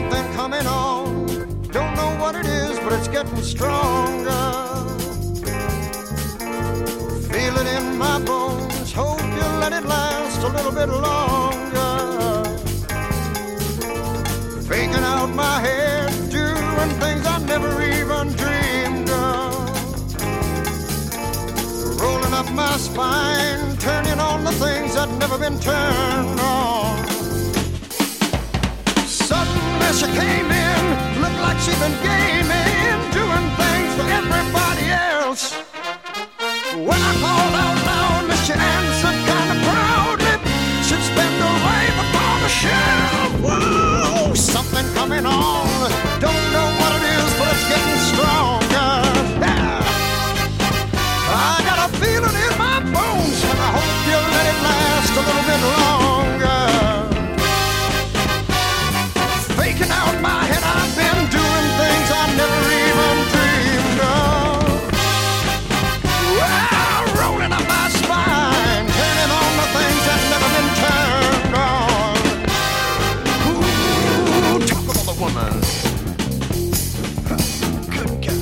something coming on. Don't know what it is, but it's getting stronger. Feel it in my bones. Hope you let it last a little bit longer. Faking out my head, doing things I never even dreamed of. Rolling up my spine, turning on the things that never been turned on. Suddenly she came in, looked like she'd been gaming, doing things for everybody else. When I called out loud, she answered kind of proudly. She'd spend her life upon the shelf. Whoa, something coming on. Don't know what it is, but it's getting stronger. Yeah. I got a feeling in my bones, and I hope you'll let it last a little bit longer. Faking out my head, I've been doing things I never even dreamed of. Well, rolling up my spine, turning on the things that never been turned on. Ooh, talk about the woman. Good God.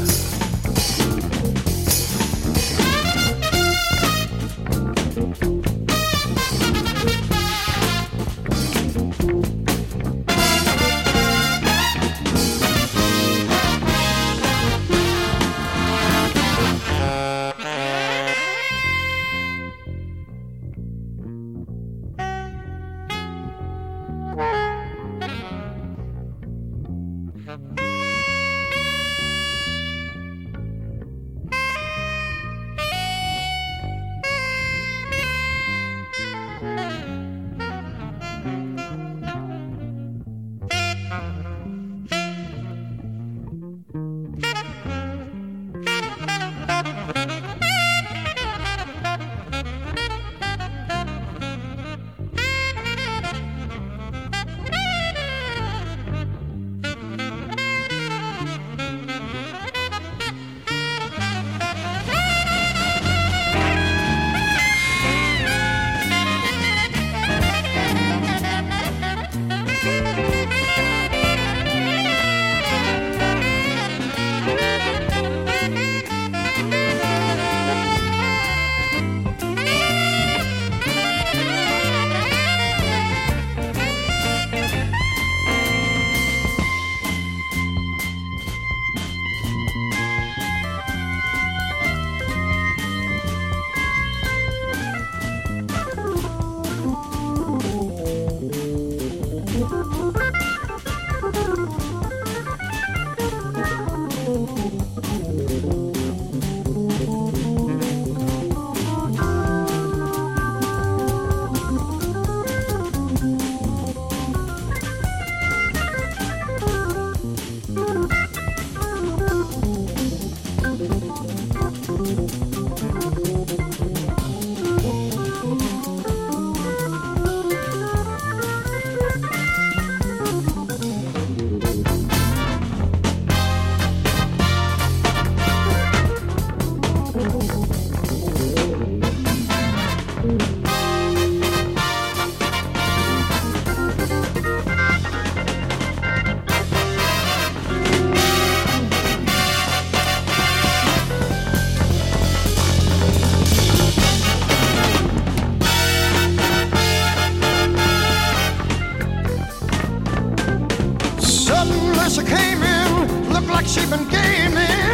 She came in, looked like she'd been gaming,